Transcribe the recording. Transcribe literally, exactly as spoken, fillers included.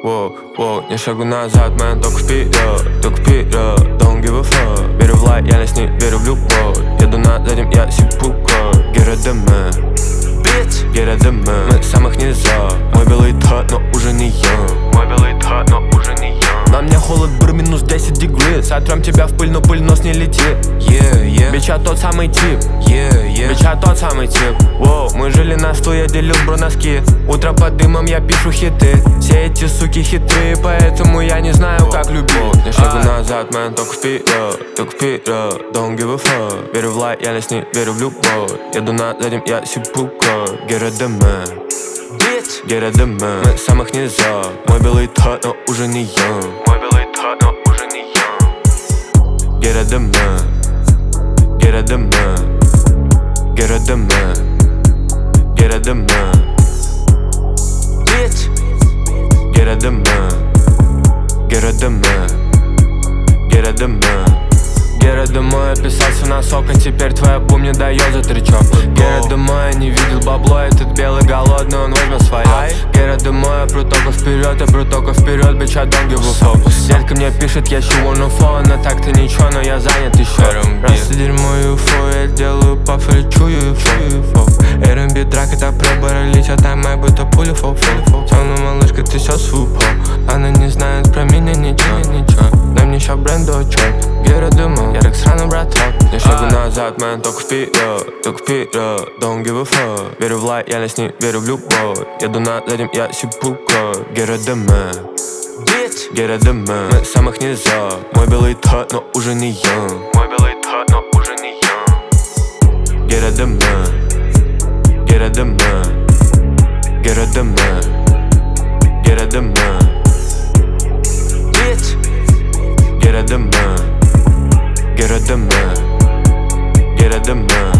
воу, воу. Не шагу назад, мэн, только вперед, только вперед. Don't give a fuck. Верю в лояльность, не верю в любовь. Еду над этим, я сипу кровь. Get a demand, bitch, get a demand. Мы самых нельзя. Мой белый тот, но уже не я. Мой белый тот, но уже не я. На мне холод, бр, минус десять дегрей. Сотрем тебя в пыль, но пыль нос не летит. Yeah, yeah. Бича тот самый тип. Yeah, yeah. Бича тот самый тип. Воу, мы жили на сто, я делил бро носки. Утром под дымом я пишу хиты. Все эти суки хитрые, поэтому я не знаю, oh, как любить. Oh, не шагу назад, мэн, только вперед, только вперед. Don't give a fuck. Верю в лояльность, не верю в любовь. Еду над этим, я сипу кровь. Get a demand, bitch, get a demand. Мы самых нельзя. Мой белый тот, но уже не я. Мой белый тот, но уже не я. Get a demand, get a demand, get a demand, get a demand, bitch, get a demand, get a demand, get a demand. Гера домой, описался на сок, а теперь твоя бум не дает за тречок. Гера домой, не видел бабло, этот белый голодный, он возьмет свое. Гера домой, я пру только вперед, я пру только вперед, бича, don't give a fuck. Детка мне пишет, я чего на фон, но так-то ничего, но я занят еще. Раз и дерьмо и уфо, я делаю паф, лечу юфо. эр эм би драк, это пробора, летят, а моя будто пуля, фоп, фоп. Темная малышка трясет свой пол, она не знает про меня ничего, ничего. Дай мне ща бренду отчет. Гера домой, я так сраный браток. Не шагу назад, мэн, только вперед, только вперед. Don't give a fuck. Верю в лояльность, не верю в любовь. Еду над этим, я сипу кровь. Get a demand, bitch, get a demand. Мы самых нельзя. Мой белый тот, но уже не я. Мой белый тот, но уже не я. Get a demand, get a demand, get a demand, get a demand, bitch, get a demand, get a demand, get a demand.